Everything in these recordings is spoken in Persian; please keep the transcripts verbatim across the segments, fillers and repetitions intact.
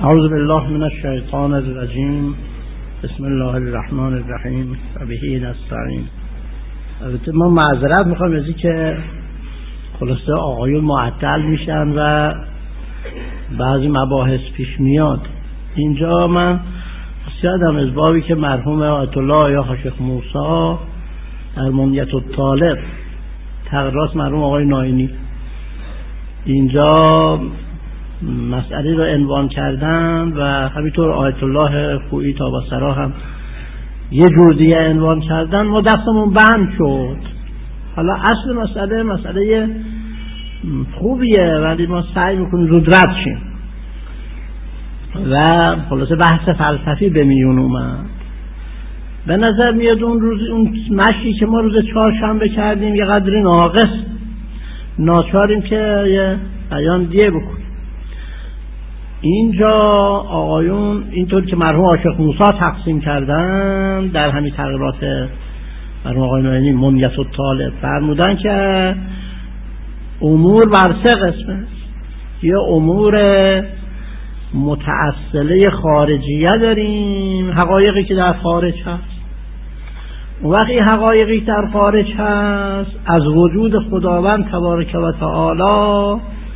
اعوذ بالله من الشیطان الرجیم. بسم الله الرحمن الرحیم و به نستعین. البته ما معذرت میخوایم از اینکه خلاصه آقایون معطل میشن و بعضی مباحث پیش میاد. اینجا من یادم از بابی که مرحوم آیت الله یا شیخ موسی در منیت الطالب تقریرات مرحوم آقای ناینی اینجا مسئله رو عنوان کردن و همینطور آیت الله خویی تابسترا هم یه جور دیگه عنوان کردن. ما دستمون بند شد. حالا اصل مسئله مسئله خوبیه ولی ما سعی میکنیم زود رد شیم و خلاصه بحث فلسفی به میون اومد. به نظر میاد اون روز اون مشی که ما روز چهارشنبه کردیم یه قدری ناقص ناچاریم که یه بیان دیگه بکنیم. اینجا آقایون اینطور که مرحوم عاشق موسی تقسیم کردن در همین تقریرات مرحوم آقای ناینی منیت الطالب فرمودن که امور بر سه قسمه است. یه امور متأصله خارجیه داریم، حقایقی که در خارج هست. اون وقتی حقایقی در خارج هست از وجود خداوند تبارک و تعالی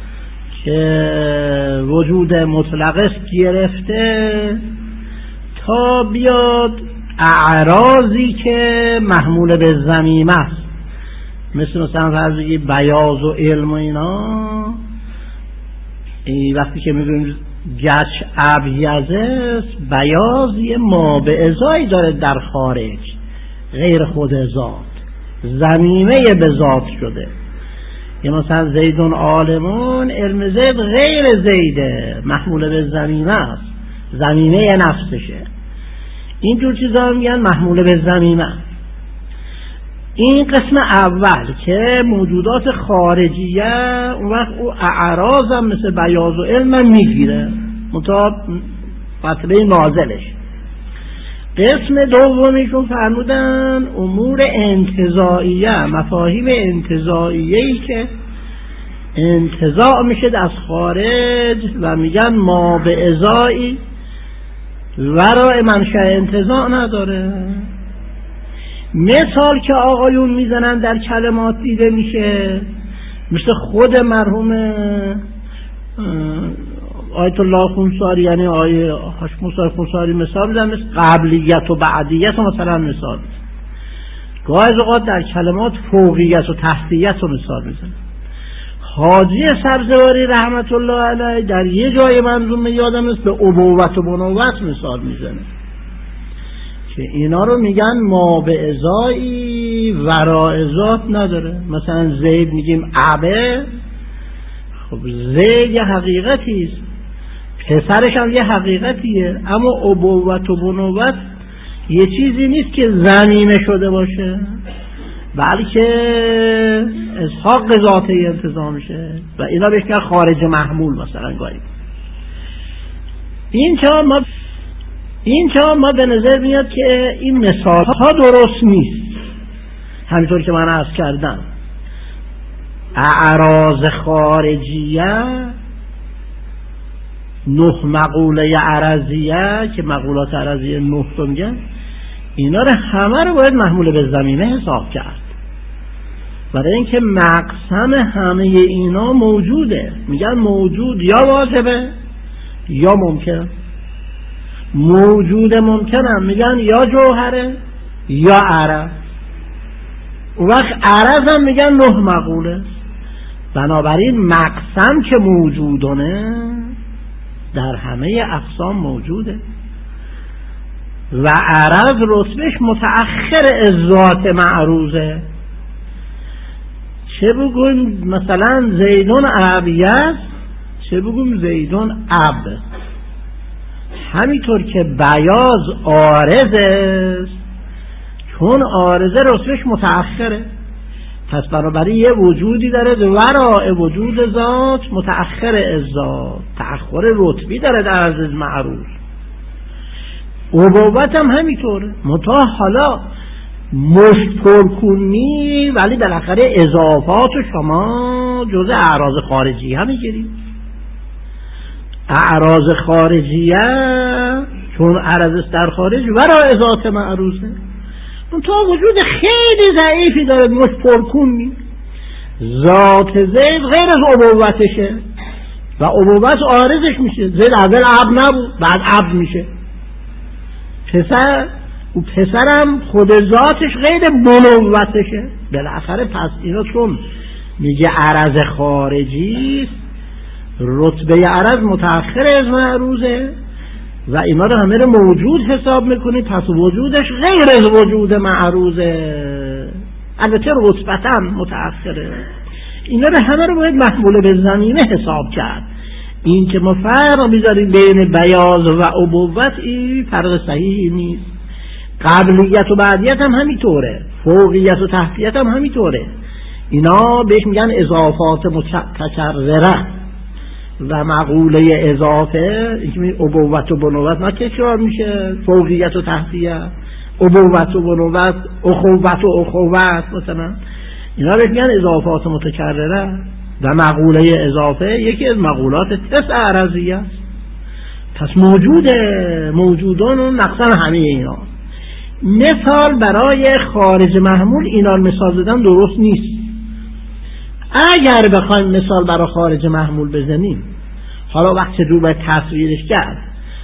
که وجود مطلق است گرفته تا بیاد اعراضی که محمول به ضمیمه است، مثل مثلا فرضی بیاض و علم و اینا. این وقتی که میگیم گچ ابیض است، بیاض یه ما به ازایی داره در خارج غیر خود ذات، ضمیمه به ذات شده. یا مثلا زیدون عالمون، علم زید غیر زیده، محمول به ضمیمه است، ضمیمه نفسشه. اینجور چیزا میگن محمول به ضمیمه. این قسم اول که موجودات خارجیه، اون وقت او اعراض هم مثل بیاض و علم میگیره مطابق مطلب نازلش. قسم دومیشون فرمودن امور انتزاعیه، مفاهیم انتزاعیه‌ای که انتزاع میشه از خارج و میگن ما به ازایی ورای منشأ انتزاع نداره. مثال که آقایون میزنن در کلمات دیده میشه، مثل خود مرحوم آیت الله خونساری، یعنی آیه حاشیه موسی خونساری مثال میزنن، مثل قبلیت و بعدیت و مثلا مثال گاهی از اوقات در کلمات فوقیت و تحتیت و مثال میزنن. حاجی سبزواری رحمت الله علیه در یه جای منظومه یادم است به ابوت و بنوت مثال میزنه که اینا رو میگن ما به ازایی ورای ذات نداره. مثلا زید میگیم عبه، خب زید یه حقیقتیست، پسرش هم یه حقیقتیه، اما ابوت و بنوت یه چیزی نیست که ضمیمه شده باشه، بلکه اسحاق ذاتی انتزاع میشه و اینا بهش میگن خارج محمول. مثلا گاهی اینجا ما اینجا ما به نظر میاد که این مثال ها درست نیست. همینطور که من عرض کردم اعراض خارجیه، نه مقوله عرضیه که مقولات عرضیه نه تا میگن، اینا رو همه رو باید محمول به ضمیمه حساب کرد، برای اینکه مقسم همه اینا موجوده. میگن موجود یا واجبه یا ممکن. موجود ممکنم میگن یا جوهره یا عرض. اون وقت عرض هم میگن نه مقوله. بنابراین مقسم که موجودونه در همه اقسام موجوده و عرض رتبهش متأخر از ذات معروضه. چه بگویم مثلا زیدون عبیت، چه بگویم زیدون عب. همینطور که بیاض عارض است، چون عارضه رتبهش متأخره، پس بنابراین یه وجودی داره ورای وجود ذات، متأخر از ذات، تأخر رتبی داره در عرض معروض. ابوت هم همینطوره، منتها حالا مشت پرکونی ولی بالاخره اضافات شما جزء اعراض خارجی هم میگیرید. اعراض خارجیه چون عرض در خارج ورای ذات معروضه، اون تا وجود خیلی ضعیفی داره، مش پرکون می ذات زید غیر از ابوتشه و ابوت عارضش میشه. زید اول عبد نبود، بعد عبد میشه. پسر و پسرم خود ذاتش غیر بنوتشه. بالاخره پس اینا چون میگه عرض خارجی است، رتبه عرض متأخر از معروضه و اینا رو همه رو موجود حساب میکنی، پس وجودش غیر از وجود معروضه، البته رتبتاً متأخره. اینا رو همه رو باید محمول به زمینه حساب کرد. این که ما فرق میذاریم بین بیاض و ابوت، این فرق صحیحی نیست. قبلیت و بعدیت هم همینطوره، فوقیت و تحتیت هم همینطوره. اینا بهش میگن اضافات متکرره و مقوله اضافه، اینکه ابوت و بنوت نه تکرار میشه، فوقیت و تحتیت، ابوت و بنوت، اخوت و اخوت مثلا، اینا بهش میگن اضافات متکرره. و مقوله اضافه یکی از مقولات تسع عرضیه است. پس موجوده، موجودان و نقصان همه اینا. مثال برای خارج محمول اینا مثال زدن درست نیست. اگر بخوایم مثال برای خارج محمول بزنیم، حالا وقت رو باید تصویرش کرد.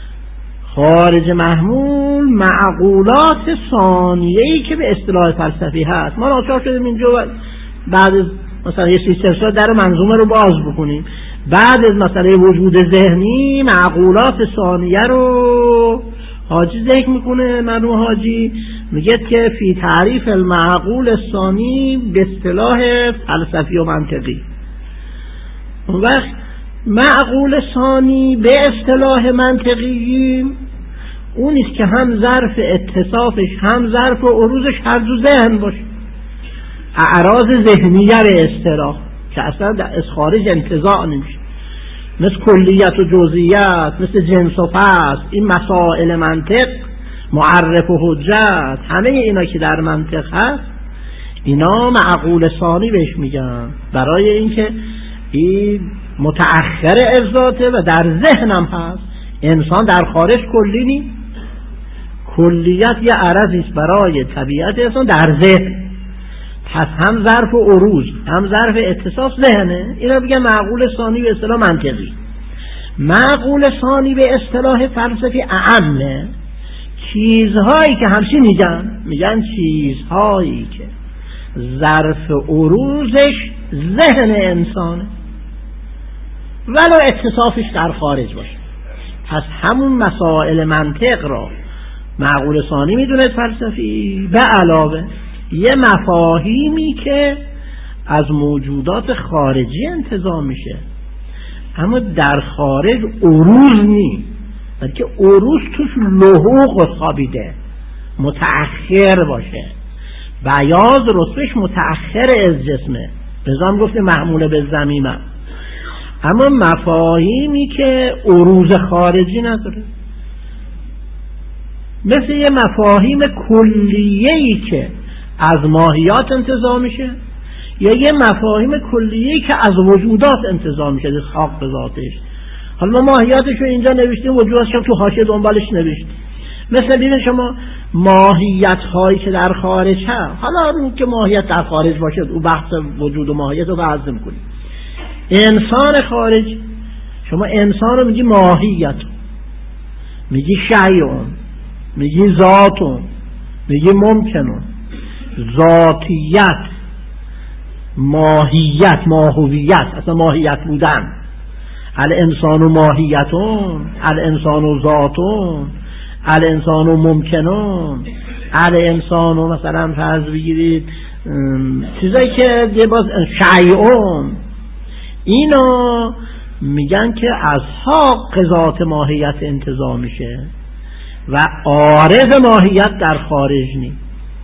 خارج محمول معقولات ثانیه‌ای که به اصطلاح فلسفی هست. ما ناچار شدیم اینجا بعد از مثلا یه سیستم سال در منظومه رو باز بکنیم، بعد از مسئله وجود ذهنی معقولات ثانیه رو حاجی ذکر میکنه. مرحوم حاجی میگه که فی تعریف المعقول ثانی به اصطلاح فلسفی و منطقی. اون وقت معقول ثانی به اصطلاح منطقی اونیست که هم ظرف اتصافش هم ظرف عروضش هر دو ذهن باشه، اعراض ذهنیه به اصطلاح که اصلا از خارج انتزاع نمیشه، مثل کلیت و جزئیات، مثل جنس و فصل، این مسائل منطق، معرف و حجت، همه اینا که در منطق هست اینا معقول ثانی بهش میگن، برای اینکه این متأخر از ذاته و در ذهنم هست. انسان در خارج کلی نی، کلیت یه عرضی است برای طبیعت انسان در ذهن، پس هم ظرف و عروض هم ظرف اتصاف ذهنه. اینا بگن معقول ثانی به اصطلاح منطقی. معقول ثانی به اصطلاح فلسفی اعمه، چیزهایی که همچین میگن میگن چیزهایی که ظرف عروضش ذهن انسانه ولو اتصافش در خارج باشه. پس همون مسائل منطق را معقول ثانی میدونه فلسفی، به علاوه یه مفاهیمی که از موجودات خارجی انتزاع میشه اما در خارج عروض نی، بلکه عروض توش لحوق خوابیده، متأخر باشه. بیاض رتبهش متأخر از جسمه، بزام گفته محمول به زمینه، اما مفاهیمی که عروض خارجی نداره، مثل یه مفاهیم کلیه‌ای که از ماهیات انتزاع میشه یا یه مفاهیم کلیه‌ای که از وجودات انتزاع میشه، از خاق به ذاتش. حالا ما ماهیاتش رو اینجا نوشتیم، وجودش هم تو حاشیه دنبالش نوشتیم. مثل دیدن شما ماهیت هایی که در خارج هست، حالا رو که ماهیت در خارج باشه او بحث وجود و ماهیت رو بحث می‌کنیم. انسان خارج، شما انسان رو میگی ماهیت، میگی شیعون، میگی ذاتون، میگی ممکنون، ذاتیت، ماهیت، ماهویت، اصلا ماهیت بودن. الانسان و ماهیتون، الانسان و ذاتون، الانسان و ممکنون، الانسان و مثلا فرض بگیرید چیزایی که یه باز شیعون، اینا میگن که از حق ذات ماهیت انتزاع میشه و عارض ماهیت در خارج نی.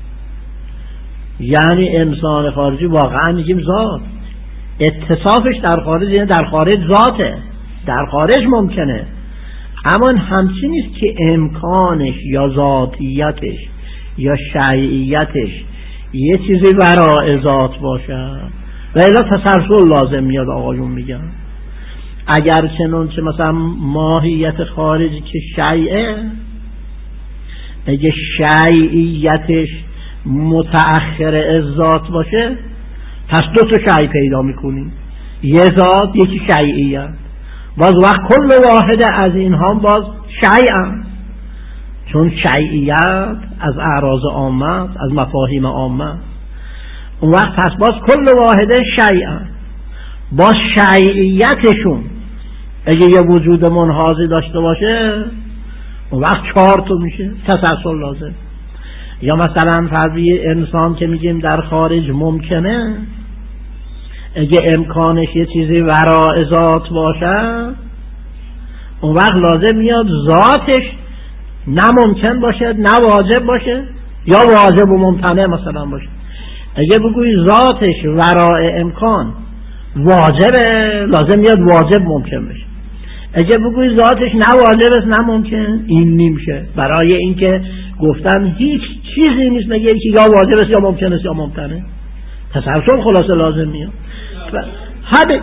یعنی انسان خارجی واقعا میگیم ذات، اتصافش در خارج، یعنی در خارج ذاته، در خارج ممکنه، اما همچین نیست که امکانش یا ذاتیتش یا شیعیتش یه چیزی وراء ذات باشه و الا تسلسل لازم میاد. آقایون میگن اگر چنون چه مثلا ماهیت خارجی که شیعه، اگه شیعیتش متأخر از ذات باشه پس دو تا شیع پیدا میکنیم، یه ذات یکی شیعیت. باز وقت کل واحد از اینها باز شیعن، چون شیعیت از اعراض عامه، از مفاهیم عامه. اون وقت پس باز کل واحد شیعن، باز شیعیتشون اگه یه وجود منحازی داشته باشه اون وقت چهار تا میشه تسلسل لازم. یا مثلا فرضی انسان که میگیم در خارج ممکنه، اگه امکانش یه چیزی وراء ذات باشه اون وقت لازم میاد ذاتش نه ممکن باشه نه واجب باشه، یا واجب و ممتنع مثلا باشه. اگه بگوی ذاتش وراء امکان واجبه لازم میاد واجب ممکن بشه. اگه بگوی ذاتش نه واجب است نه ممکن، این نمیشه. برای اینکه گفتن هیچ چیزی نیست مگه اینکه یا واجب است یا ممکن است یا ممتنه. تسلسل خلاصه لازم میاد. همه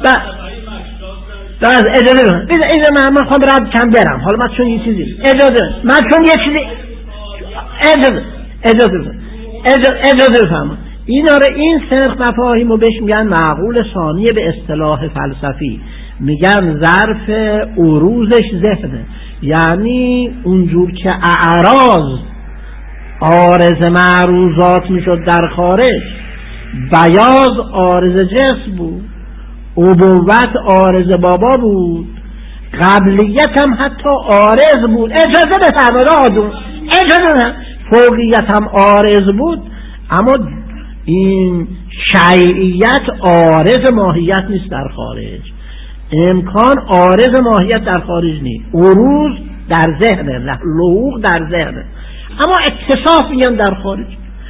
بس اجازه بدم اجازه من من خواهم رد کم برم. حالا من چون یه چیزی اجازه من چون یه چیزی اجازه اجازه اجازه اجازه بفهم این آره این سرخ مفاهیم رو بهش میگن معقول ثانیه به اصطلاح فلسفی، میگن ظرف عروضش ذهنه. یعنی اونجور که اعراض عارض معروضات میشد در خارج، بیاض عارض جسم بود، ابوت عارض بابا بود، قبلیت هم حتی عارض بود. اجازه بفرمایید آدم اجازه فوقیت هم عارض بود، اما این شیعیت عارض ماهیت نیست در خارج. امکان عارض ماهیت در خارج نیست، عروض در ذهنه، لحوق در ذهنه، اما اتصاف میگن در خارج.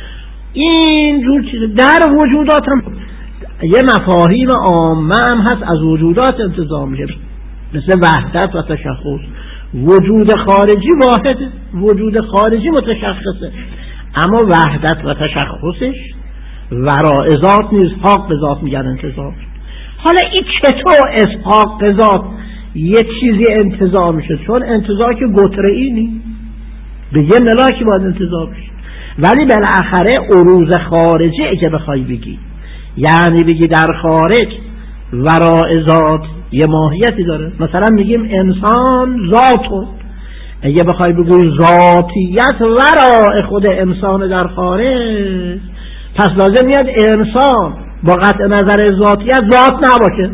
این جور چیزه در وجودات هم یه مفاهیم عامه هم هست از وجودات انتزاع میشه، مثل وحدت و تشخص. وجود خارجی واحده، وجود خارجی متشخصه، اما وحدت و تشخصش وراء ذات نیست، حق به ذات میگن انتزاع. حالا این چطور اسحاق به ذات یه چیزی انتزاع میشه؟ چون انتزاع که گتره‌ای نیست، به یه ملاکی باید انتزاع بشه. ولی بالاخره عروض خارجی اگه بخوای بگی، یعنی بگی در خارج وراء ذات یه ماهیتی داره. مثلا میگیم انسان ذاتو، اگه بخوای بگوی ذاتیت وراء خود انسان در خارج، پس لازم میاد انسان با قطع نظر ذاتیت ذات نباشه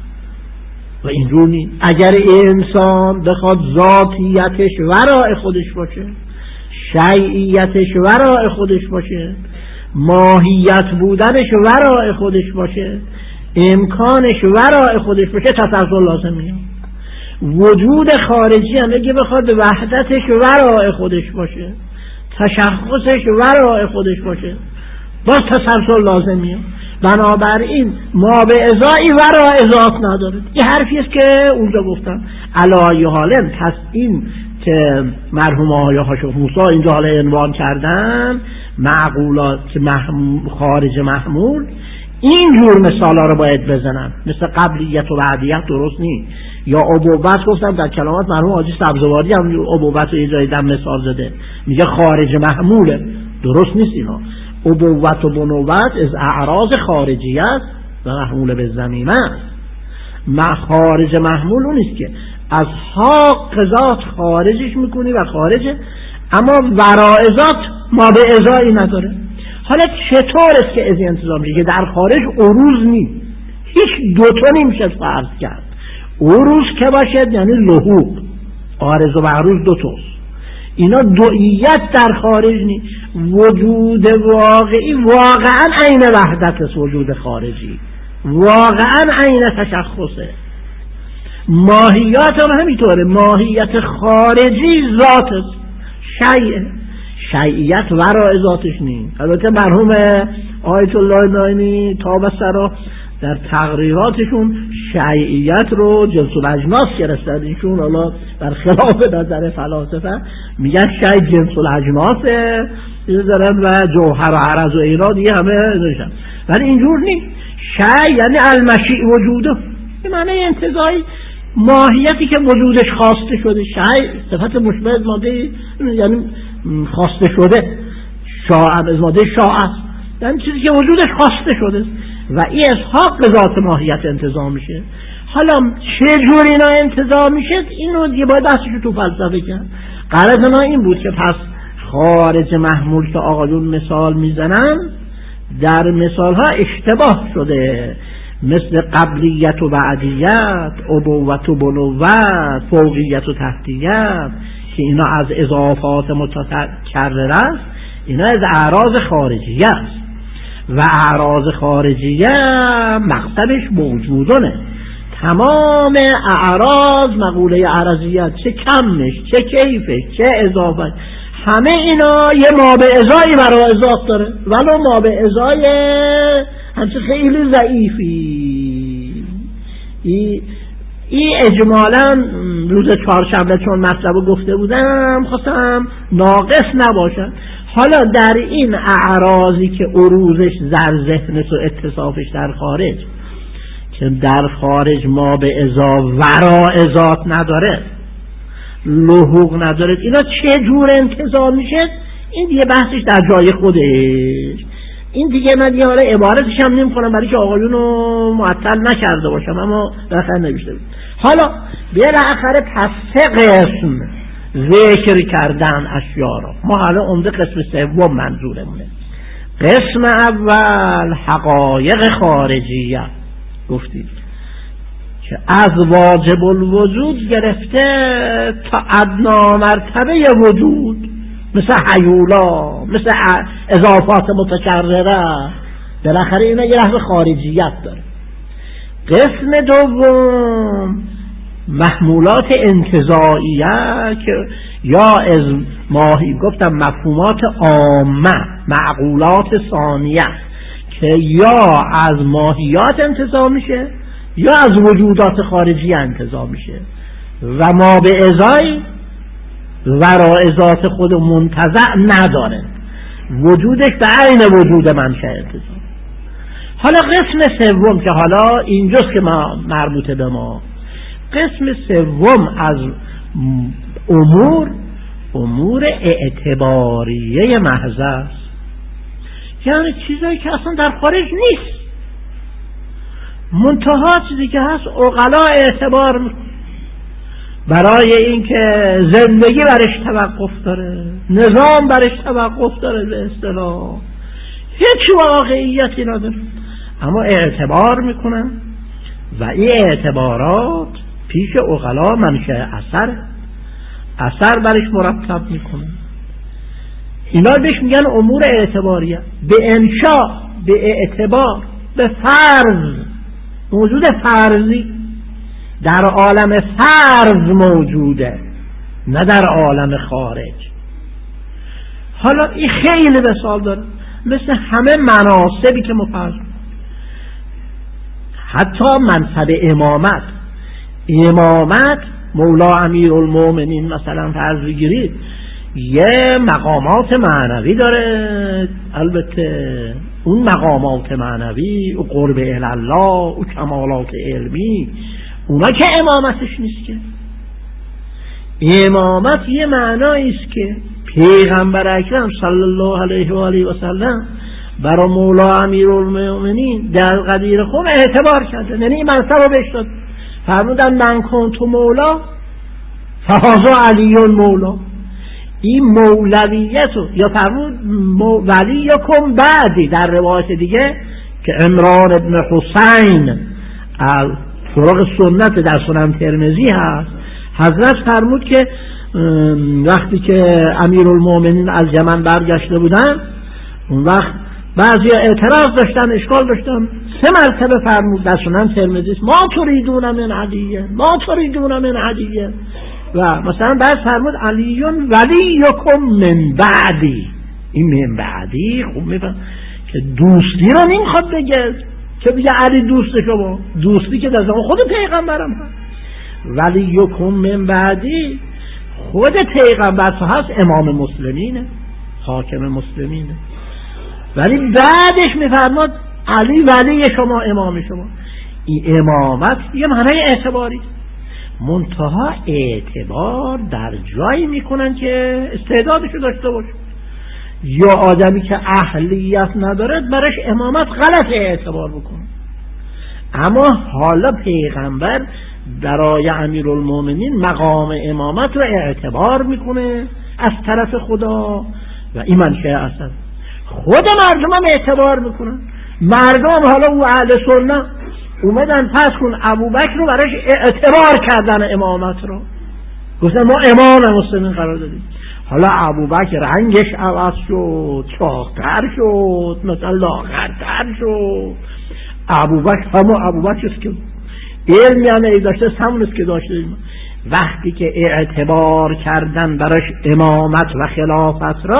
و اینجور نیست. اگر انسان بخواد ذاتیتش وراء خودش باشه، شیعیتش وراء خودش باشه، ماهیت بودنش وراء خودش باشه، امکانش وراء خودش باشه، تسلسل لازم میاد. وجود خارجی هم اگه بخواد وحدتش وراء خودش باشه، تشخصش وراء خودش باشه، باز تسلسل لازم میاد. بنابراین ما به ازایی وراء ذات نداره. این حرفی است که اونجا گفتم. علی حالم پس این که مرحوم آقای حاشق موسی اینجا حالا عنوان کردن معقولات محمول خارج محمول، این جور مثالا رو باید بزنن، مثل قبلیت و بعدیت درست نیست. یا ابوت گفتم در کلامات مرحوم حاجی سبزواری هم ابوت رو یه جایی در مثال زده، میگه خارج محموله، درست نیست اینا. ابوت و بنوت از اعراض خارجیت و محمول به زمینه است. ما خارج محمول اون نیست که از حق ذات خارجش میکنی و خارجه، اما وراء ذات ما به ازایی نداره. حالا چطور است که از انتظام میشه که در خارج عروض نیست؟ هیچ دوتا نمیشه فرض کرد. عروض که باشد یعنی لحوق، عارض و معروض دوتاست. اینا دوئیت در خارج نیست. وجود واقعی واقعا عین وحدت است، وجود خارجی واقعا عین تشخصه. ماهیات هم همینطوره، ماهیت خارجی ذات است، شیء شیعیت وراء ذاتش نیست. البته مرحوم آیت الله نایمی تاب سرا در تقریراتشون شیعیت رو جنس الاجناس گرفتن. ایشون حالا در خلاف نظر فلاسفه میگن شیع جنس الاجناسه دارن و جوهر و عرض و اینا دیگه همه داشتن، ولی اینجور نیست. شیع یعنی المشیع وجوده، این معنی انتزاعی ماهیتی که وجودش خواسته شده، شای صفت مشبه از ماده یعنی خواسته شده، شاع از ماده شاع است، یعنی چیزی که وجودش خواسته شده و این اسحاق به ذات ماهیت انتزاع میشه. حالا چه جور اینا انتزاع میشه اینو دیگه باید بحثش تو فلسفه کرد. غرض ما این بود که پس خارج محمول که آقایون مثال میزنن در مثال ها اشتباه شده، مثل قبلیت و بعدیت، ابوت و بنوت، فوقیت و تحتیت که اینا از اضافات متکرر است، اینا از اعراض خارجیه است و اعراض خارجیه مقصدش موجودونه. تمام اعراض مقوله عرضیت، چه کمش چه کیفش چه اضافه، همه اینا یه ما به ازایی برای اضافه داره، ولو ما به ازای همچه خیلی ضعیفی. ای, ای اجمالا روز چهارشنبه چون مطلب گفته بودم خواستم ناقص نباشد. حالا در این اعراضی که عروضش در ذهنت و اتصافش در خارج، که در خارج ما به ازا ورا ازات نداره، لحوق نداره، اینا چه جور انتزاع میشه این دیگه بحثش در جای خودش. این دیگه من دیگه حالا عبارتش هم نمی کنم برای که آقایون رو معطل نکرده باشم، اما بالاخره نوشته بود. حالا بالاخره پس سه قسم ذکر کردن اشیا رو. ما حالا عمده قسم سوم منظورمونه. قسم اول حقایق خارجیه گفتید که از واجب الوجود گرفته تا ادنا مرتبه وجود، مثل حیولا، مثل اضافات متکرره، بالاخره اینا یه لحظه خارجیت داره. قسم دوم محمولات انتزاعیه که یا از ماهی گفتم مفهومات عامه، معقولات ثانیه که یا از ماهیات انتزاع میشه یا از وجودات خارجی انتزاع میشه و ما به ازای ورای ذات خود منتزع نداره، وجودش به عین وجود منشأ انتزاع. حالا قسم سوم که حالا اینجاست که ما مربوطه به ما، قسم سوم از امور امور اعتباریه محض است، یعنی چیزایی که اصلا در خارج نیست، منتها چیزی که هست عقلا اعتبار میکنه برای اینکه زندگی برش توقف داره، نظام برش توقف داره، به اصطلاح هیچ واقعیتی نداره، اما اعتبار میکنن و این اعتبارات پیش عقلا منشأ اثر اثر برش مرتب میکنن. اینا بهش میگن امور اعتباریه، به انشاء، به اعتبار، به فرض، موجود فرضی در عالم فرض موجوده، نه در عالم خارج. حالا این خیلی مثال داره، مثل همه مناصبی که مفرض، حتی منصب امامت. امامت مولا امیرالمومنین مثلا فرض بگیرید، یه مقامات معنوی داره، البته اون مقامات معنوی و قرب الله و کمالات علمی، اونا که امامتش نیست که. امامت یه معنایی است که پیغمبر اکرم صلی الله علیه و آله و سلم برای مولا امیرالمومنین در قدیر خون اعتبار کرده، یعنی این منصب رو بهش داد، فرمودن من کنت مولا فهذا علی مولا. این مولویت رو یا فرمود ولیکم بعدی در روایت دیگه که عمران ابن حسین از طرق سنت در سنن ترمذی هست، حضرت فرمود که وقتی که امیرالمومنین از یمن برگشته بودن، اون وقت بعضی اعتراض داشتن، اشکال داشتن، سه مرتبه فرمود در سنن ترمذی ما تریدون من علیه، ما تریدون من علیه، و مثلا بعد فرمود علیون ولیکم من بعدی. این من بعدی خوب میفهم که دوستی رو نمیخواد بگه که بگه علی دوست شما، دوستی که در زمان خود پیغمبرم هست. ولیکم من بعدی خود پیغمبر هست، امام مسلمینه، حاکم مسلمینه، ولی بعدش میفرماد علی ولی شما، امام شما. این امامت یه معنای اعتباری، منتها اعتبار در جایی میکنن که استعدادشو داشته باشه. یا آدمی که اهلیت نداره برش امامت غلط اعتبار بکنه. اما حالا پیغمبر برای امیرالمومنین مقام امامت رو اعتبار میکنه از طرف خدا و این منشأ اصل. خود مردم هم اعتبار میکنن. مردم حالا او اهل سنت اومدن پس کن ابوبکر رو براش اعتبار کردن امامت رو، گفتن ما امام مسلمین قرار دادیم. حالا ابوبکر رنگش عوض شد، چاق‌تر شد، مثلا لاغرتر شد. ابوبکر همون ابوبکر است که علمی هم داشته، همون است که داشته. وقتی که اعتبار کردن براش امامت و خلافت را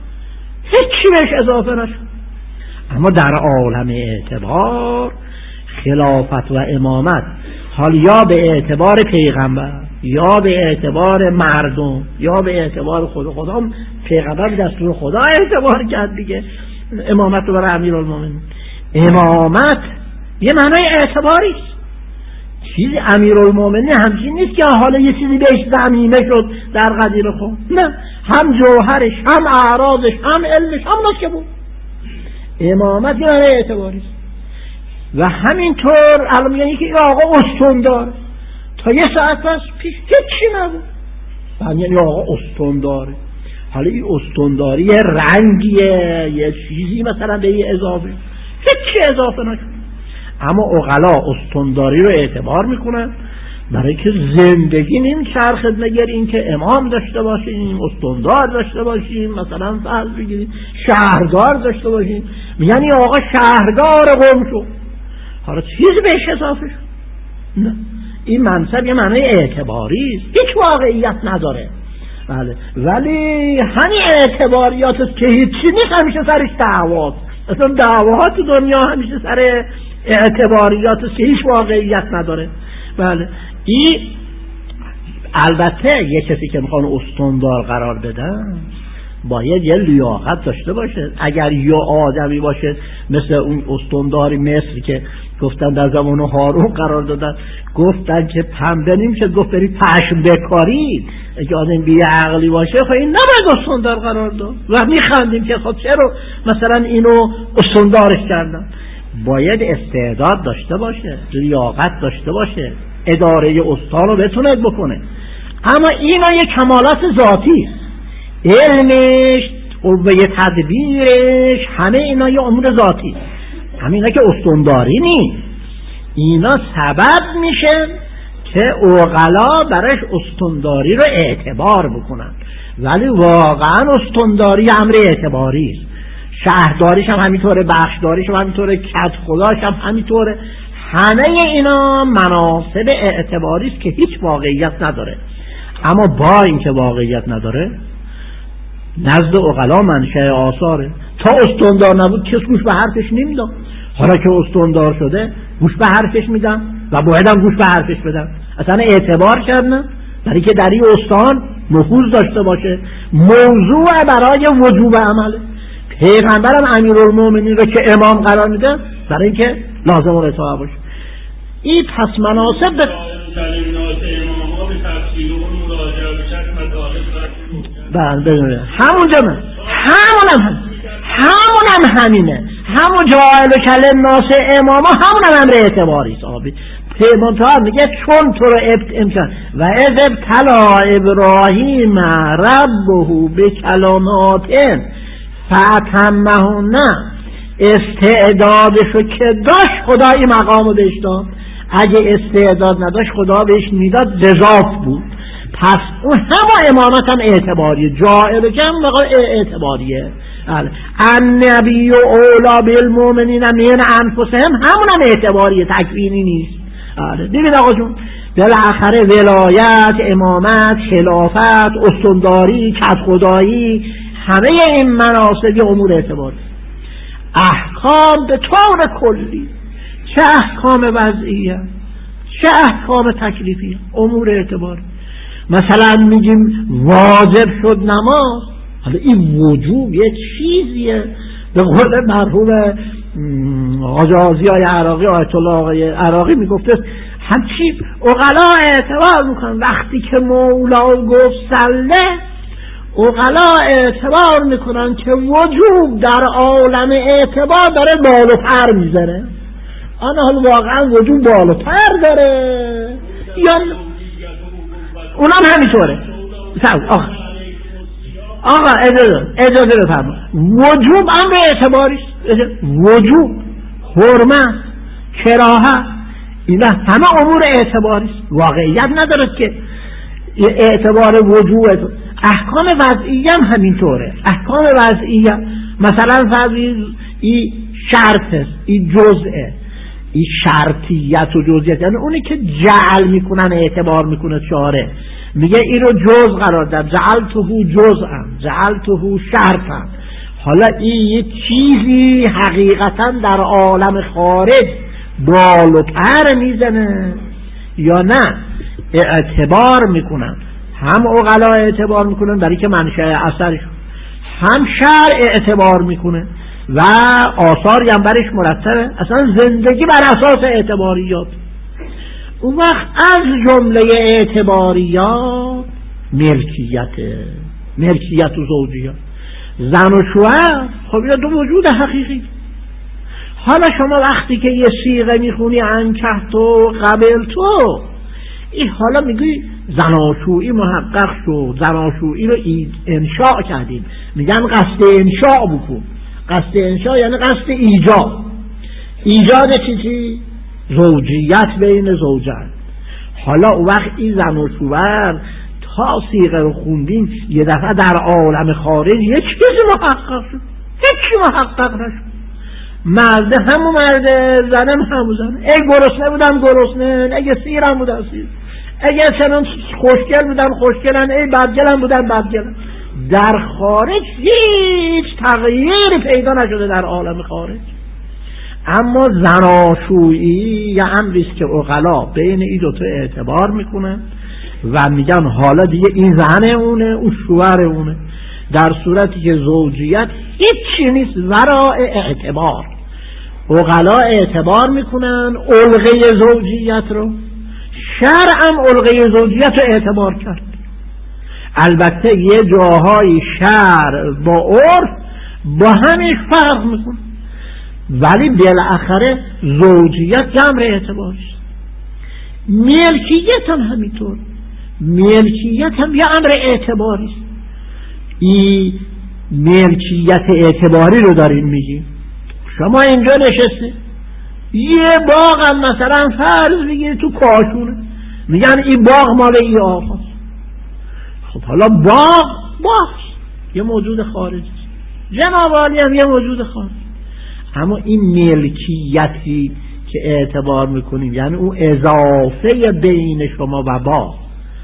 هیچی بهش اضافه نشد. اما در عالم اعتبار خلافت و امامت حال یا به اعتبار پیغمبر یا به اعتبار مردم یا به اعتبار خود خدا، پیغمبر دستور خدا اعتبار کرد دیگه امامت رو برای امیرالمومنین. امامت یه معنای اعتباری است. چیزی امیرالمومنین همچین نیست که حالا یه چیزی بهش ضمیمه شد در قدیر خود، نه، هم جوهرش هم اعراضش هم علمش هم ناس که بود. امامت یه معنای اعتباری است. و همینطور الان میگن یکی آقا استوندار، تا یه ساعت پس پیش هیچی نبود، یعنی آقا استونداره. حالا این استونداری رنگیه، یه چیزی مثلا به این اضافه، هیچی اضافه نشد. اما عقلا استونداری رو اعتبار میکنن برای که زندگی نمیچرخه مگر این که امام داشته باشیم، استوندار داشته باشیم، مثلا فرض بگیریم شهردار داشته باشیم. یعنی آقا شهردار قوم شد، حالا چیزی بهش اضافه شد؟ نه. این منصب یه معنی اعتباری است، هیچ واقعیت نداره. بله، ولی همین اعتباریات است که هیچی نیست، همیشه سرش دعواست. اصلا دعوات دنیا همیشه سر اعتباریات است که هیچ واقعیت نداره. بله، این البته یه کسی که میخوان استوندار قرار بدن باید یه لیاقت داشته باشه. اگر یه آدمی باشه مثل اون استونداری مصر که گفتن در زمان هارون قرار دادن، گفتن که پنبه نمیشه گفت برید پشم بکارید، اگه آدم بی عقلی باشه خب این نباید استوندار قرار داد. و میخندیم که خب چرا مثلا اینو استوندارش کردن. باید استعداد داشته باشه، لیاقت داشته باشه، اداره استان رو بتونه بکنه. اما اینا یه کمالات ذاتی است، علمش، قوه تدبیرش، همه اینا یه امور ذاتی. همینا که استونداری نیست، اینا سبب میشه که عقلا برش استونداری رو اعتبار بکنن. ولی واقعا استونداری امر اعتباری است. شهرداریش هم همینطوره، بخشداریش هم همینطوره، کد خداش هم همینطوره. همه اینا مناصب اعتباری است که هیچ واقعیت نداره. اما با اینکه واقعیت نداره نزد عقلا منشأ آثاره. تا استوندار نبود کس گوش به حرفش نمیداد. حالا که استوندار شده گوش به حرفش میدن و باید هم گوش به حرفش بدن. اصلا اعتبار کردن برای که در این استان نفوذ داشته باشه. موضوع برای وجوب عمله. پیغمبرم امیرالمومنین رو که امام قرار میده برای اینکه لازم اطاعت باشه. این پس مناسب به بله بدونه همونجا من همونم هم همونم همینه همون جاهل و کلم ناس اماما همونم امر اعتباری است. آبی پیمانتار میگه چون تو رو ابت امکان و از ابتلا ابراهیم ربه به کلاماتن فاتمهن، استعدادشو که داشت خدا این مقامو بهش داد. اگه استعداد نداشت خدا بهش میداد جزاف بود. پس اون همه امامت هم اعتباریه، جائل که هم اعتباریه. النبی و اولا بالمؤمنین من انفسهم همون هم اعتباریه، تکوینی نیست. ببین آقا جون، بالاخره ولایت، امامت، خلافت، استونداری، کدخدایی، همه این مناصب امور اعتباری. احکام به طور کلی، چه احکام وضعیه چه احکام تکلیفیه، امور اعتباری. مثلا میگیم واجب شد نماز، حالا این وجوب یه چیزیه به قول مرحوم حاجی های عراقی، آیت الله آقای عراقی میگفته همچی عقلا اعتبار میکنن وقتی که مولا گفت سله، عقلا اعتبار میکنن که وجود در عالم اعتبار داره بال و پر میذاره. آن حال واقعا وجود بال و پر داره یا اونم همینطوره؟ آقا آقا اجازه اجازه بفرما، وجود امر اعتباری است. وجود، حرمت، کراهت، اینا همه امور اعتباری است، واقعیت نداره که اعتبار وجود. احکام وضعی هم همینطوره. احکام وضعی هم مثلا فرضی این شرط است، این جزئه، این شرطیت و جزئیت، یعنی اونی که جعل میکنن اعتبار میکنه شارع، میگه این رو جز قرار داد، جعلته جزءا، جعلته شرطا. حالا این یه چیزی حقیقتا در عالم خارج بال و پر میزنه یا نه اعتبار میکنن؟ هم عقلا اعتبار میکنن برای که منشأ اثرش، هم شرع اعتبار میکنه و آثاری هم برش مرتبه. اصلا زندگی بر اساس اعتباریات. اون وقت از جمله اعتباریات ملکیت، ملکیت و زوجیت، زن و شوهر، خب اینا دو وجود حقیقی. حالا شما وقتی که یه صیغه میخونی انکحتو قبلتو، این حالا میگی زناشویی محقق شد، زناشویی رو انشاء کردیم، میگن قصد انشاء بکن. قصد انشاء یعنی قصد ایجاد. ایجاد چی چی؟ زوجیت بین زوجین. حالا اون وقت این زن و شوهر تا صیغه رو خوندیم یه دفعه در عالم خارج یه چیزی محقق شد، هیچی محقق نشد. مرد همون مرده، زنم همون زن. ای گرسنه بودم گرسنه، اگه سیرم بودم سیر، اگه چنان خوشگل بودم خوشگلن، ای بدگلم بودم بدگلن. در خارج هیچ تغییری پیدا نشده در عالم خارج. اما زناشویی یا امریست که عقلا بین این دوتا اعتبار میکنن و میگن حالا دیگه این زن اونه، اون شوهر اونه، در صورتی که زوجیت هیچی نیست ورای اعتبار. عقلا اعتبار میکنن علقه زوجیت رو، شرعم علقه زوجیت رو اعتبار کرد. البته یه جاهای شرع با عرف با همش فرق میکنه، ولی بالاخره زوجیت جمع اعتباری است. ملکیت هم همینطور، ملکیت هم یه امر اعتباری است. این ملکیت اعتباری رو داریم میگیم. شما اینجا نشسته یه باغ هم مثلا فرض بگیرید تو کاشونه، میگن این باغ مال این آقاست. خب حالا باغ باغ یه موجود خارجی است، جناب عالی هم یه موجود خارجی. اما این ملکیتی که اعتبار میکنیم یعنی اون اضافه بین شما و باغ،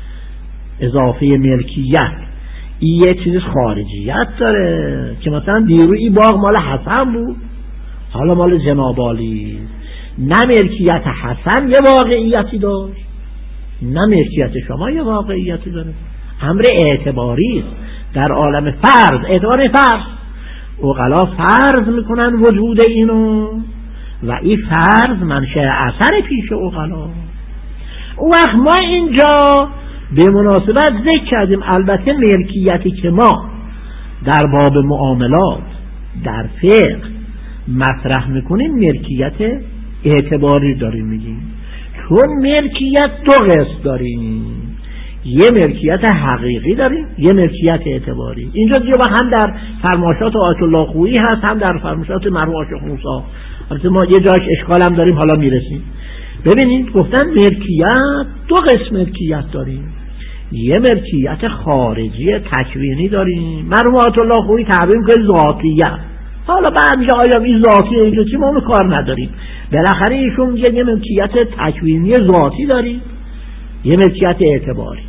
اضافه ملکیت، این یه چیز خارجیت داره که مثلا دیروز این باغ مال حسن بود حالا مال جناب عالی. نه ملکیت حسن یه واقعیتی داشت، نه ملکیت شما یه واقعیتی داره. امر اعتباری است در عالم فرض، اعتبار فرض. عقلا فرض میکنن وجود اینو و این فرض منشأ اثر پیش عقلا. اون وقت ما اینجا به مناسبت ذکر کردیم البته ملکیتی که ما در باب معاملات در فقه مطرح میکنیم ملکیت اعتباری داریم میگیم، چون ملکیت دو قسم داریم، یه ملکیت حقیقی داریم، یه ملکیت اعتباری. اینجا دیگه هم در فرمایشات آیت الله خویی هست، هم در فرمایشات مرحوم عاشق موسی. البته ما یه جاش اشکال هم داریم، حالا میرسیم. ببینید گفتن ملکیت دو قسم ملکیت داریم، یه ملکیت خارجی تکوینی داریم، مرحوم آیت الله خویی تعبیر می‌کنه ذاتیه. حالا بعد میگه آیا این ذاتیه اینجا چی، ما کار نداریم. بالاخره ایشون میگه یه ملکیت تکوینی ذاتی داریم، یه ملکیت اعتباری.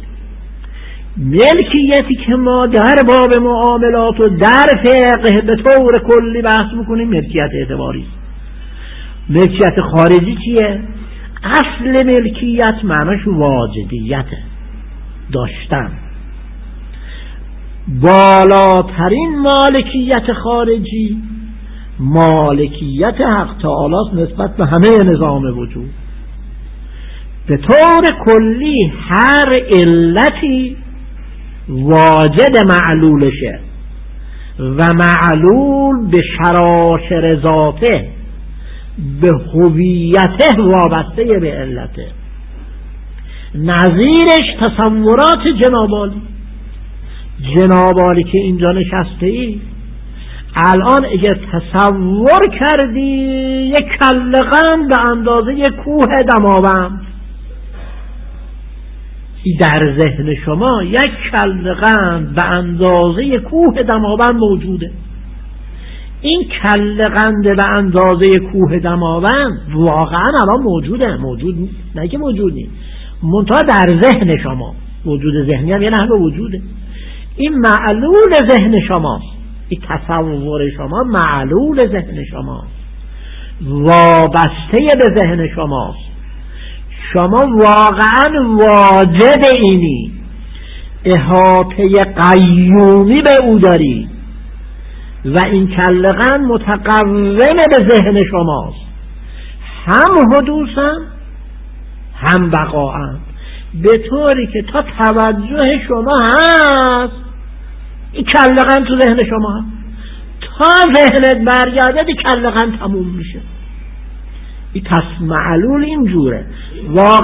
ملکیتی که ما در باب معاملات و در فقه به طور کلی بحث میکنیم ملکیت اعتباری است. ملکیت خارجی چیه؟ اصل ملکیت معناش واجدیته، داشتن. بالاترین مالکیت خارجی مالکیت حق تعالی نسبت به همه نظام وجود. به طور کلی هر علتی واجد معلولشه و معلول به شراشر ذاته، به هویته وابسته به علته. نظیرش تصورات جناب عالی. جناب عالی که اینجا نشسته ای، الان اگر تصور کردی یک کلغن به اندازه یک کوه دماوند، در ذهن شما یک کلغن به اندازه کوه دماوند موجوده. این کلغند به اندازه کوه دماوند واقعا الان موجوده، موجود نه که موجود نیست، منتها در ذهن شما. وجود ذهنی هم یه نحوه وجوده. این معلول ذهن شماست، این تصور شما معلول ذهن شماست، وابسته به ذهن شماست. شما واقعا واجد اینی، احاطه قیومی به او داری و این کلغن متقوم به ذهن شماست، هم حدوثا هم بقاء، به طوری که تا توجه شما هست این کلغن تو ذهن شما هست، تا ذهنت برگرده این کلغن تموم میشه. این پس معلول اینجوره. واقع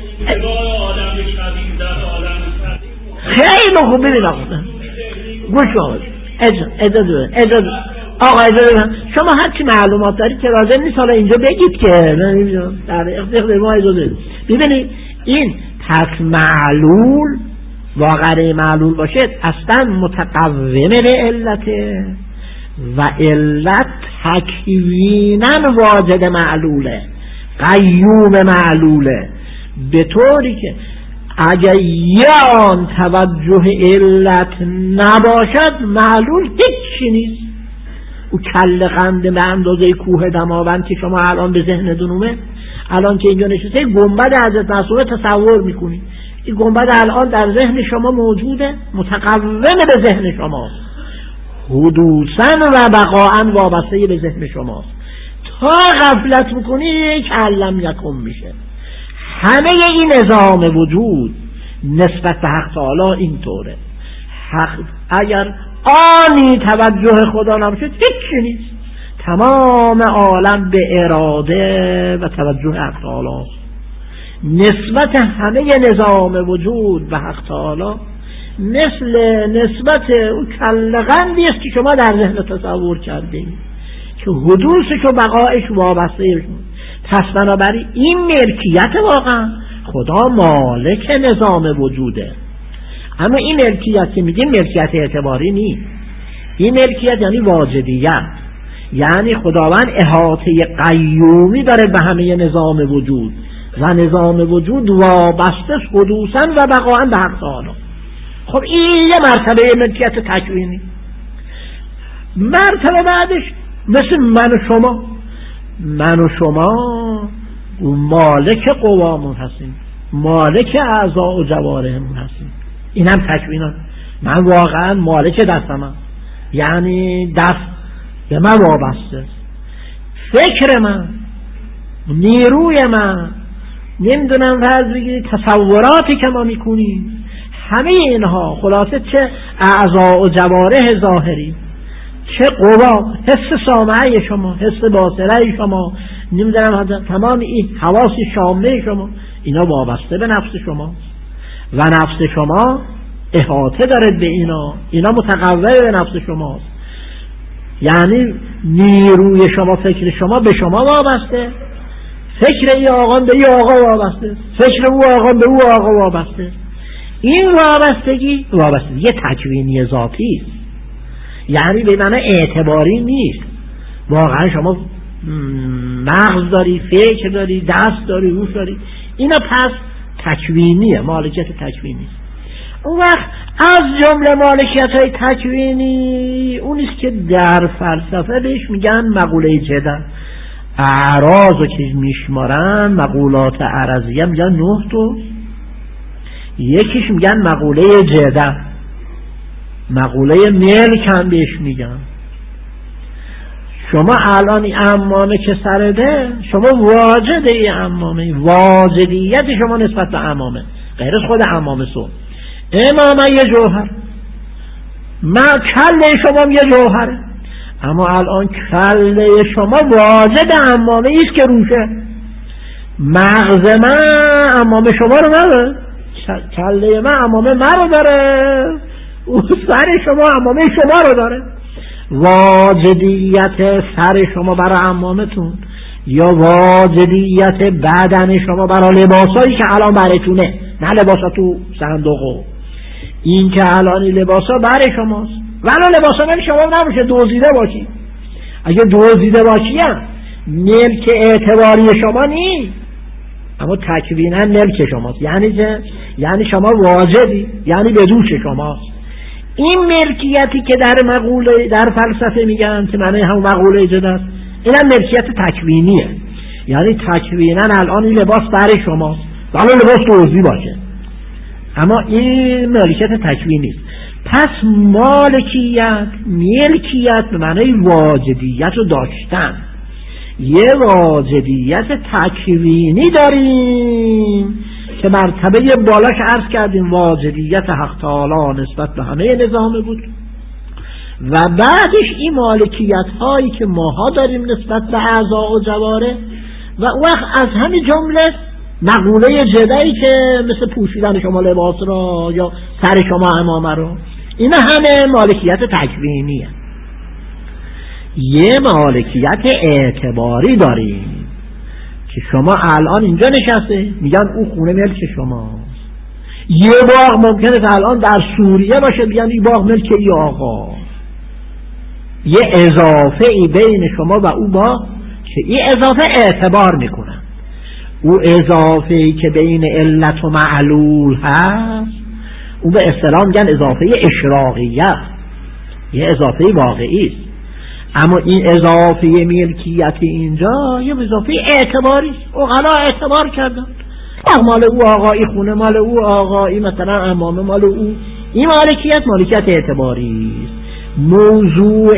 خیلی خوب. ببین آقا گوش کن، اجازه اجازه آقا اجازه شما هرچی معلومات دارید که لازم نیست حالا اینجا بگید که در اختیار ما اجازه. ببینید این پس معلول واقعی معلول باشه اصلا متقوم به علته و علت تکوینا واجد معلوله، قیوم معلوله، به طوری که اگر یان توجه علت نباشد معلول هیچی نیست. او کلغند به اندازه کوه دماوند که شما الان به ذهن دونومه، الان که اینجا نشسته گنبد حضرت معصومه تصور میکنید، این گنبد الان در ذهن شما موجوده، متقوم به ذهن شماست، حدوثاً و بقاءً وابسته به ذهن شماست. تا غفلت میکنی یک علم یکم میشه. همه این نظام وجود نسبت به حق تعالی اینطوره. حق اگر آنی توجه خدا نباشه هیچی نیست. تمام عالم به اراده و توجه حق تعالی است. نسبت همه نظام وجود به حق تعالی مثل نسبت اون کلغندی است که شما در ذهن تصور کردید که حدوثش و بقایش وابسته شما. پس بنابراین این ملکیت واقعا خدا مالک نظام وجوده. اما این ملکیت که میگیم ملکیت اعتباری نیست. این ملکیت یعنی واجدیت، یعنی خداوند احاطه قیومی داره به همه نظام وجود و نظام وجود وابسته حدوثاً و بقاءً به حق تعالی. خب این یه مرتبه ملکیت تکوینی. مرتبه بعدش مثل من و شما، من و شما مالک قوامون هستیم، مالک اعضاء و جوارحمون هستیم. این هم تکوینه. من واقعا مالک دستم، یعنی دست به من وابسته، فکر من، نیروی من، نمیدونم فرض بگیرید تصوراتی که ما میکنیم، همه اینها خلاصه چه اعضاء و جوارح ظاهری، چه قوا، حس سامعه شما، حس باصره شما، نمیدونم تمام این حواس شامله شما، اینا وابسته به نفس شما و نفس شما احاطه دارد به اینا، اینا متقوم به نفس شماست. یعنی نیروی شما، فکر شما به شما وابسته، فکر ای آقا به ای آقا وابسته، فکر او آقا به او آقا وابسته. این وابستگی وابستگی تکوینی ذاتی است، یعنی به معنی اعتباری نیست. واقعا شما مغز داری، فکر داری، دست داری، روح داری، اینا پس تکوینیه، مالکیت تکوینی. اون وقت از جمله مالکیت های تکوینی اونیست که در فلسفه بهش میگن مقوله جدل. اعراضو که میشمارن مقولات عرضیه میگن نه تو، یکیش میگن مقوله جدل، مقوله ملک هم بهش میگن. شما الان این عمامه که سرده، شما واجد این عمامه، واجدیت شما نسبت به عمامه غیر از خود عمامه سو. امامه یه جوهر، ما کله شما یه جوهره، اما الان کله شما واجد عمامه ایست که روشه. مغز من عمامه شما رو نداره، کله من عمامه من رو داره، او سر شما عمامه شما رو داره. واجدیت سر شما برای عمامتون یا واجدیت بدن شما برای لباسایی که الان براتونه، نه لباسا تو صندوقو، این که الان این لباسا برای شماست، ولی لباسا من شما نمیشه دوزیده باشی. اگه دوزیده باشی ملک اعتباری شما نیست، اما تکوینا ملک شماست. یعنی که یعنی شما واجدی، یعنی به دوش شماست. این ملکیتی که در مقوله در فلسفه میگن که معنی همون مقوله ایجاد است، اینم ملکیت تکوینیه. یعنی تکوینا الان این لباس برای شماست، ولی لباس دوزی باشه، اما این ملکیت تکوینی است. پس مالکیت، ملکیت به معنی واجدیت رو داشتن. یه واجدیت تکوینی داریم که مرتبه بالاش عرض کردیم واجدیت حق تعالی نسبت به همه نظام بود، و بعدش این مالکیت هایی که ماها داریم نسبت به اعضاء و جواره، و وقت از همین جمله مقوله جدایی که مثل پوشیدن شما لباس را یا سر شما عمامه رو، اینا همه مالکیت تکوینیه. یه مالکیت اعتباری داریم که شما الان اینجا نشسته میگن او خونه ملک شماست. یه باغ ممکنه که الان در سوریه باشه بیان این باغ ملک ای آقا. یه اضافه ای بین شما و او باغ که این اضافه اعتبار میکنن. او اضافه ای که بین علت و معلول هست اون به اصطلاح میگن اضافه اشراقیه، یه اضافه واقعی است. اما این اضافه ملکیت اینجا یه اضافه اعتباری است. عقلا اعتبار کردن مال او آقا، این خونه مال او آقا، این مثلا عمامه مال او. این مالکیت مالکیت اعتباری است. موضوع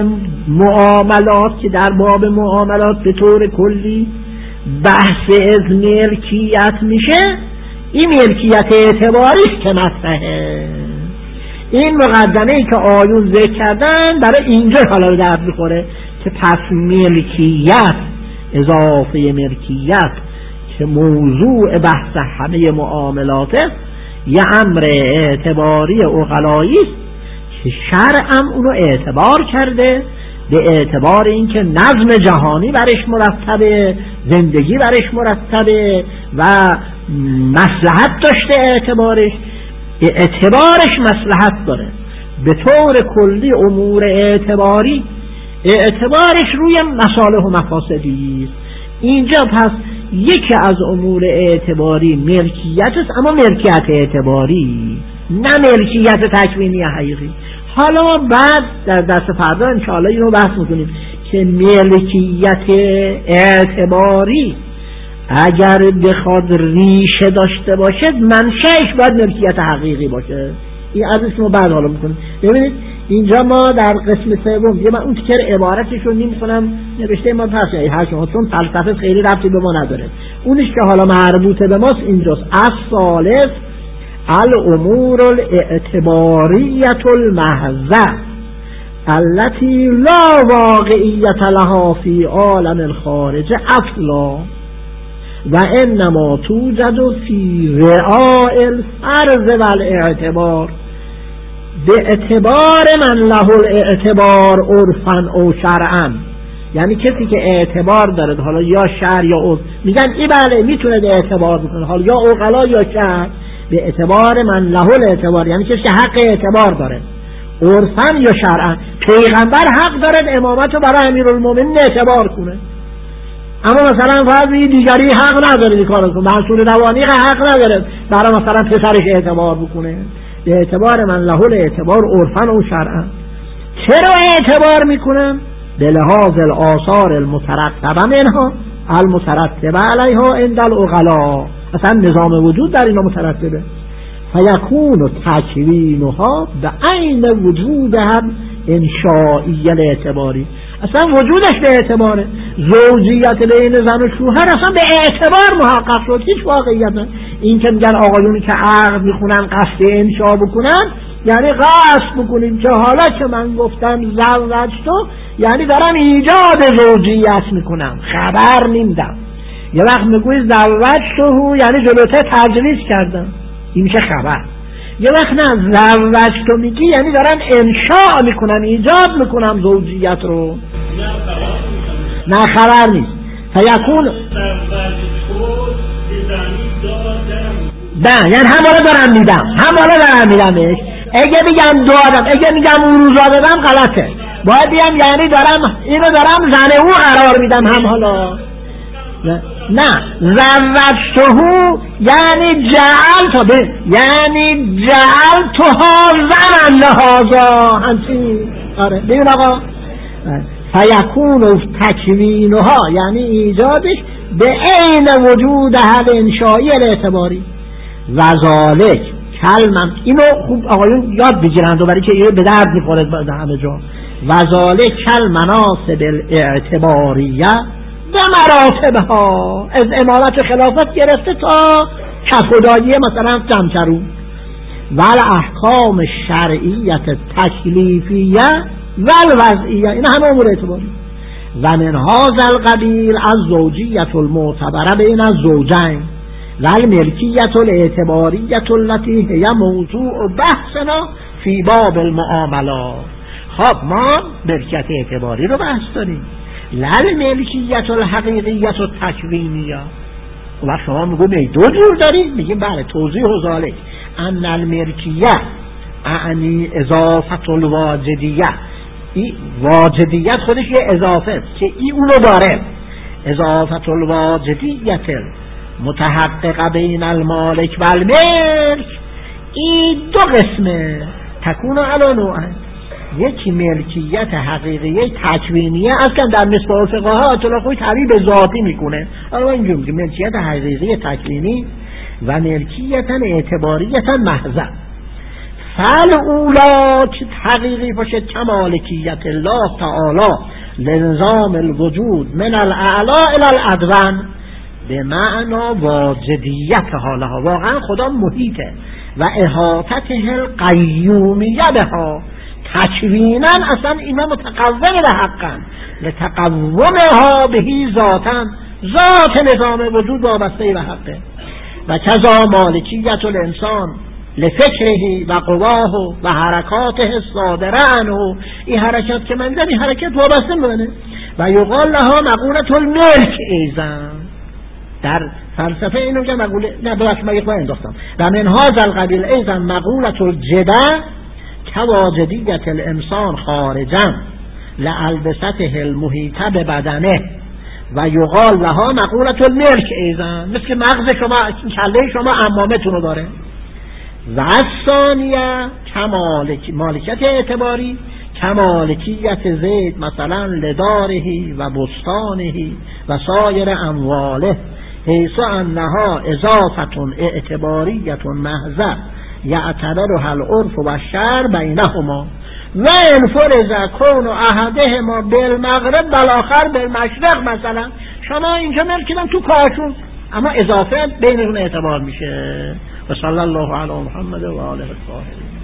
معاملات که در باب معاملات به طور کلی بحث از ملکیت میشه، این ملکیت اعتباری است که مطرحه. این مقدمه ای که آیون ذکر کردن برای اینجا حالا درد میخوره که پس ملکیت، اضافه ملکیت که موضوع بحث همه معاملاته، یه امر اعتباری عقلایی است که شرعم اونو اعتبار کرده، به اعتبار اینکه نظم جهانی برش مرتبه، زندگی برش مرتبه و مصلحت داشته. اعتبارش اعتبارش مصلحت داره. به طور کلی امور اعتباری اعتبارش روی مصالح و مفاسدی است. اینجا پس یکی از امور اعتباری ملکیت است، اما ملکیت اعتباری نه ملکیت تکوینی حقیقی. حالا ما بعد در درس فردا انشاءالله اینو بحث میکنیم که ملکیت اعتباری اگر بخواد ریشه داشته باشد منشأش باید ملکیت حقیقی باشه. این از اسم رو بعد حالا میکنیم. ببینید اینجا ما در قسم سوم یه من اون تکر عبارتش رو نمی‌کنم نوشته ما پس هر شما چون فلسفه خیلی ربطی به ما نداره. اونش که حالا مربوطه به ماست اینجاست. الثالث الامور الاعتباریة المحضة التي لا واقعیت لها فی عالم الخارج اصلا و انما توجد فی رعاء الفرض والاعتبار به اعتبار من له الاعتبار عرفا او شرعا. یعنی کسی که اعتبار داره حالا یا شرع یا عرف، میگن این بله میتونه اعتبار بکنه حالا یا عقلا یا شرع، به اعتبار من له الاعتبار یعنی کسی حق اعتبار داره عرفا یا شرعا. پیغمبر حق داره امامت رو برای امیرالمومنین اعتبار کنه، اما مثلا فرضی دیگری حق نداره این کارو کنه. منصور روانی حق نداره برای مثلا پسرش اعتبار بکنه. به اعتبار من له الاعتبار عرفا و شرعا. چرا اعتبار میکنن؟ به لحاظ الاثار المترتبه منها المترتبه علیها عند العقلاء. اصلا نظام وجود در اینا مترتبه. فیکون تکوینها به عین وجودها انشائیه الاعتباری. اصلا وجودش به اعتباره. زوجیت بین زن و شوهر اصلا به اعتبار محقق شد، هیچ واقعیت نه. این که میگن آقایونی که عقد میخونن قصد انشا بکنن، یعنی قصد بکنیم که حالا که من گفتم زوج تو، یعنی دارم ایجاد زوجیت میکنم، خبر نمیدم. یه وقت میگوی زوج تو، یعنی جلوته تجویز کردم، این میشه خبر. یه وقت نه، زوج تو میگی یعنی دارم انشاء میکنم، ایجاد میکنم زوجیت رو، نه خبر نیست. فیکون نه، یعنی همواره دارم میدم، همواره دارم میدمش. اگه میگم دو آدم، اگه میگم اون روزا دادم غلطه، باید بگم یعنی دارم اینو دارم زن او قرار میدم هم حالا. نه، زوجتهو یعنی جعل تو به، یعنی جعل تو ها زنن لحاظا همچین. آره ببین آقا، فیکون تکوینها یعنی ایجادش به عین وجود هل انشایی الاعتباری و ذالک کلمم. اینو خوب آقایون یاد بگیرند و برای که اینو به درد میخوره به همه جا. و ذالک کلمناسب الاعتباریه به مراتبها، از امارت خلافت گرفته تا کفدایی مثلا جمچرو، و الاحکام شرعیت تکلیفیه و الوضعیه، این همه امور اعتباری. و من هذا القبیل از زوجیت المعتبره بین الزوجین و الملکیت الاعتباریت التي هي موضوع بحثنا فی باب المعاملات. خب ما ملکیت اعتباری رو بحث داریم، لل ملکیت الحقیقیت و تکوینیه. و شما میگو می دو جور داریم، میگیم بله توضیح و ذالک ان الملکیت اعنی اضافت الواجدیه، این واجدیت خودش یه اضافه است که این اونو داره. اضافت الواجدیت متحقق بین المالک و الملک، این دو قسمه، تکون علی نوعین. یکی ملکیت حقیقیه تکوینیه، از کن در مصباح فقها اطلاع خوی تعریف به ذاتی میکنه. اما اینجور میگه ملکیت حقیقیه تکوینی و ملکیت اعتباریت محضه. فعل اولا که حقیقی باشه کمالکیت الله تعالی لنظام الوجود من الاعلا الى الادون، به معنا واجدیت حالها، واقعا خدا محیطه و احاطته القیومیه بها، تکوینا اصلا اینا متقوم به حقا لتقومها بهی ذاتا، ذات نظام وجود وابسته به حقه. و کذا مالکیت الانسان لفکره و قواه و حرکاته الصادره عنه، این حرکات که من دیدم این حرکت وابسته منه. و یقال لها مقولت الملک ایزن، در فلسفه اینو که مقوله نه ببخش من یک بار انداختم. و من هذا القبیل ایزن مقولت الجده کواجدیت الانسان خارجا لالبسته المحیطه به بدنه، و یقال لها مقولت الملک ایزن، مثل مغز شما کله شما عمامتون رو داره. و ثانیه کمالکیت اعتباری کمالکیت زید مثلا لدارهی و بستانهی و سایر امواله، حیث انها اضافت اعتباریت محضه یعتبرها العرف و الشرع بینهما، و انفرز کون احدهما بالمغرب بالاخر بالمشرق. مثلا شما اینجا ملکیدم تو کاشون، اما اضافه بینشون اعتبار میشه. و صلی الله علی محمد و آله الطاهرین.